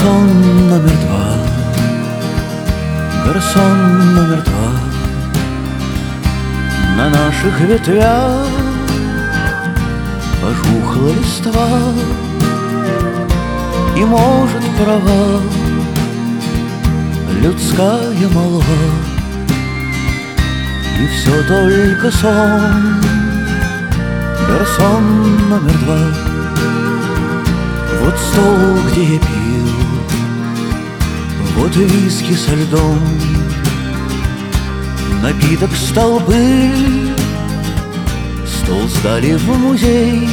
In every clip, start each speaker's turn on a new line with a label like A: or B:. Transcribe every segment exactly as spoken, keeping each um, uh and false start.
A: Гарсон номер два, гарсон номер два. На наших ветвях пожухла листва, и, может, права людская молва, и все только сон. Гарсон номер два. Вот стол, где я пил, вот виски со льдом, напиток столбы, стол сдали в музей.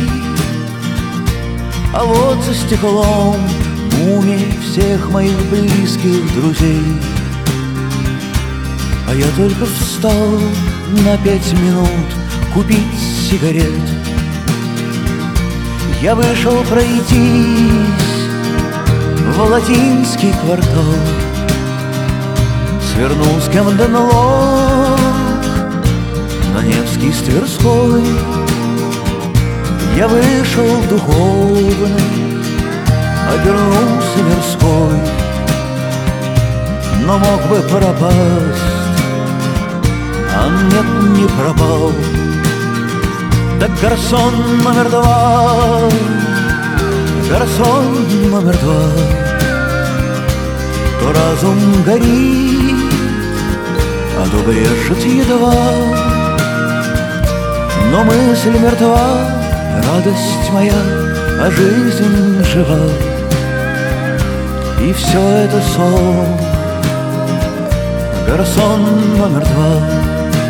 A: А вот за стеклом мумии всех моих близких друзей. А я только встал на пять минут купить сигарет. Я вышел пройтись в латинский квартал, свернул с Кэмден-Лок на Невский с Тверской. Я вышел духовный, обернулся мирской, но мог бы пропасть, а нет, не пропал. Так гарсон номер два, гарсон номер два. То разум горит, а то брешет едва, но мысль мертва, радость моя, а жизнь жива. И все это сон, гарсон номер два.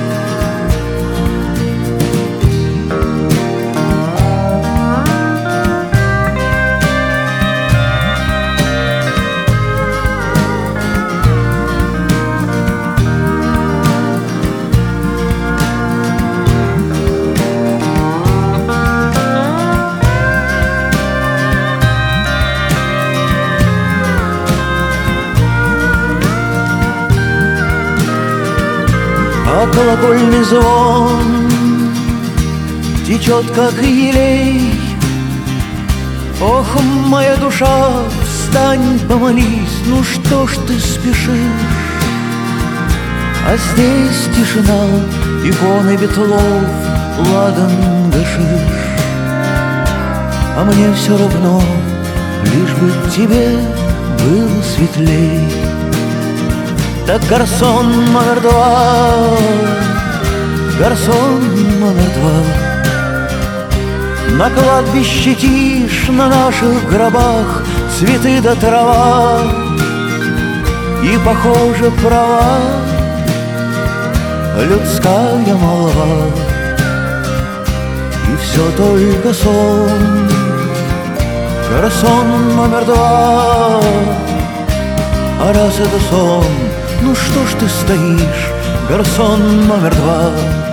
A: А колокольный звон течет, как елей. Ох, моя душа, встань, помолись, ну что ж ты спешишь? А здесь тишина, иконы ветлов, ладан гашиш. А мне все равно, лишь бы тебе было светлей. Так гарсон номер два, гарсон номер два. На кладбище тишь, на наших гробах цветы да трава. И, похоже, права людская молва. И все только сон, гарсон номер два. А раз это сон, ну что ж ты стоишь, гарсон номер два?